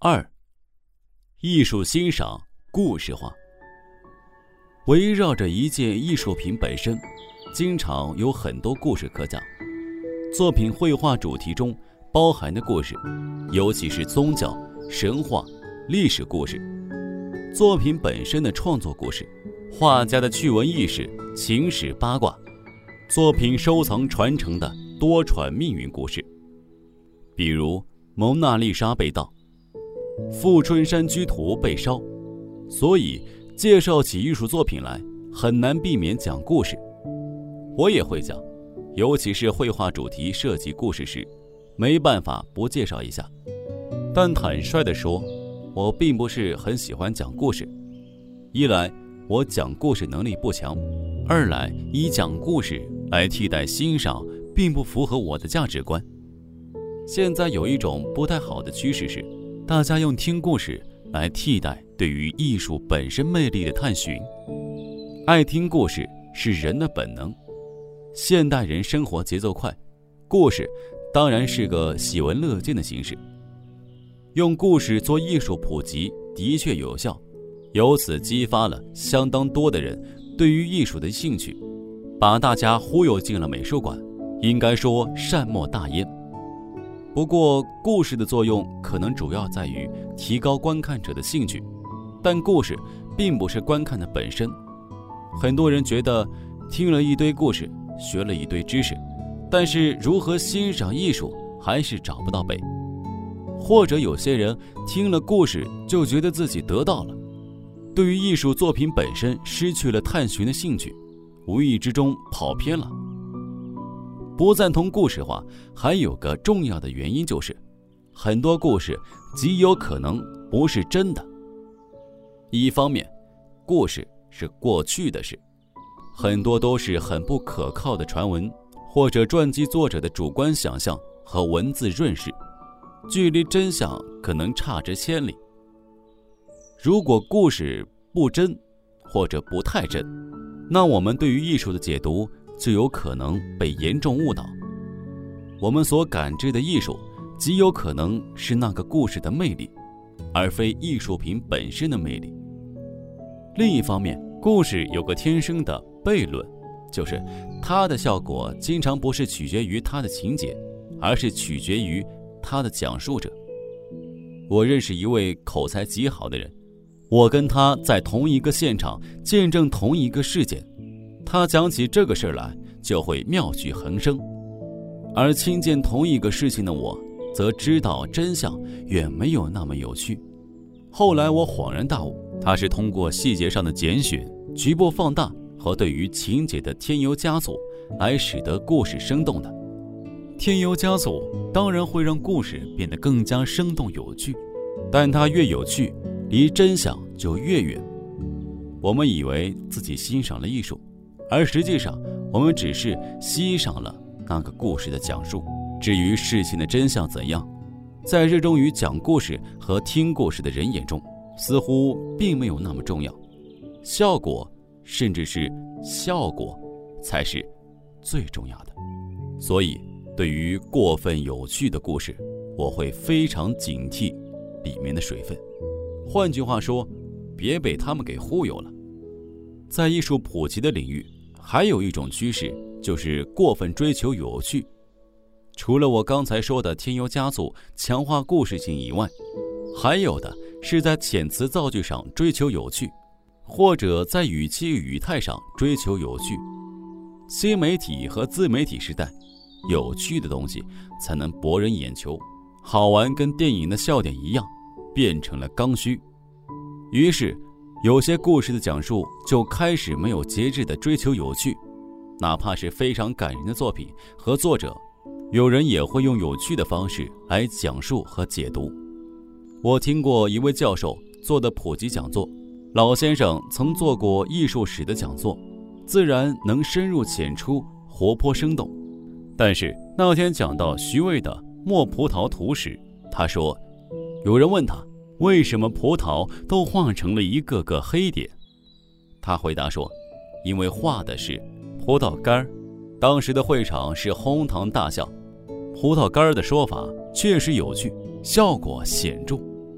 2. 艺术欣赏故事化。围绕着一件艺术品本身，经常有很多故事可讲。作品绘画主题中包含的故事，尤其是宗教、神话、历史故事，作品本身的创作故事，画家的趣闻轶事、情史八卦，作品收藏传承的多舛命运故事。比如蒙娜丽莎被盗，富春山居图被烧，所以介绍起艺术作品来很难避免讲故事。我也会讲，尤其是绘画主题涉及故事时，没办法不介绍一下。但坦率地说，我并不是很喜欢讲故事。一来我讲故事能力不强，二来以讲故事来替代欣赏并不符合我的价值观。现在有一种不太好的趋势是，大家用听故事来替代对于艺术本身魅力的探寻。爱听故事是人的本能，现代人生活节奏快，故事当然是个喜闻乐见的形式。用故事做艺术普及的确有效，由此激发了相当多的人对于艺术的兴趣，把大家忽悠进了美术馆，应该说善莫大焉。不过故事的作用可能主要在于提高观看者的兴趣，但故事并不是观看的本身。很多人觉得听了一堆故事，学了一堆知识，但是如何欣赏艺术还是找不到北。或者有些人听了故事就觉得自己得到了，对于艺术作品本身失去了探寻的兴趣，无意之中跑偏了。不赞同故事化还有个重要的原因，就是很多故事极有可能不是真的。一方面，故事是过去的事，很多都是很不可靠的传闻，或者传记作者的主观想象和文字润饰，距离真相可能差之千里。如果故事不真或者不太真，那我们对于艺术的解读就有可能被严重误导。我们所感知的艺术极有可能是那个故事的魅力，而非艺术品本身的魅力。另一方面，故事有个天生的悖论，就是它的效果经常不是取决于它的情节，而是取决于它的讲述者。我认识一位口才极好的人，我跟他在同一个现场见证同一个事件，他讲起这个事来就会妙趣横生，而亲见同一个事情的我则知道真相远没有那么有趣。后来我恍然大悟，他是通过细节上的拣选、局部放大和对于情节的添油加醋来使得故事生动的。添油加醋当然会让故事变得更加生动有趣，但它越有趣，离真相就越远。我们以为自己欣赏了艺术，而实际上我们只是欣赏了那个故事的讲述。至于事情的真相怎样，在热衷于讲故事和听故事的人眼中，似乎并没有那么重要。效果，甚至是效果，才是最重要的。所以对于过分有趣的故事，我会非常警惕里面的水分。换句话说，别被他们给忽悠了。在艺术普及的领域，还有一种趋势，就是过分追求有趣。除了我刚才说的添油加醋强化故事性以外，还有的是在遣词造句上追求有趣，或者在语气语态上追求有趣。新媒体和自媒体时代，有趣的东西才能博人眼球，好玩跟电影的笑点一样，变成了刚需。于是有些故事的讲述就开始没有节制地追求有趣，哪怕是非常感人的作品和作者，有人也会用有趣的方式来讲述和解读。我听过一位教授做的普及讲座，老先生曾做过艺术史的讲座，自然能深入浅出，活泼生动。但是那天讲到徐渭的《墨葡萄图》时，他说，有人问他为什么葡萄都画成了一个个黑点，他回答说，因为画的是葡萄干。当时的会场是哄堂大笑，葡萄干的说法确实有趣，效果显著。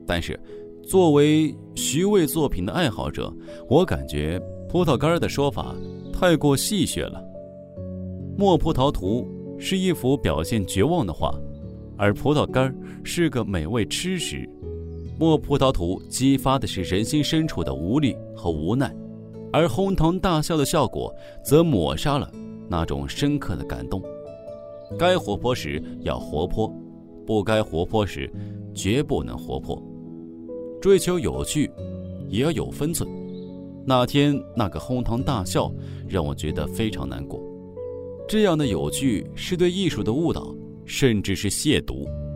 但是作为徐渭作品的爱好者，我感觉葡萄干的说法太过戏谑了。莫葡萄图是一幅表现绝望的画，而葡萄干是个美味吃食。莫葡萄图激发的是人心深处的无力和无奈，而哄堂大笑的效果则抹杀了那种深刻的感动。该活泼时要活泼，不该活泼时绝不能活泼。追求有趣也要有分寸。那天那个哄堂大笑让我觉得非常难过，这样的有趣是对艺术的误导，甚至是亵渎。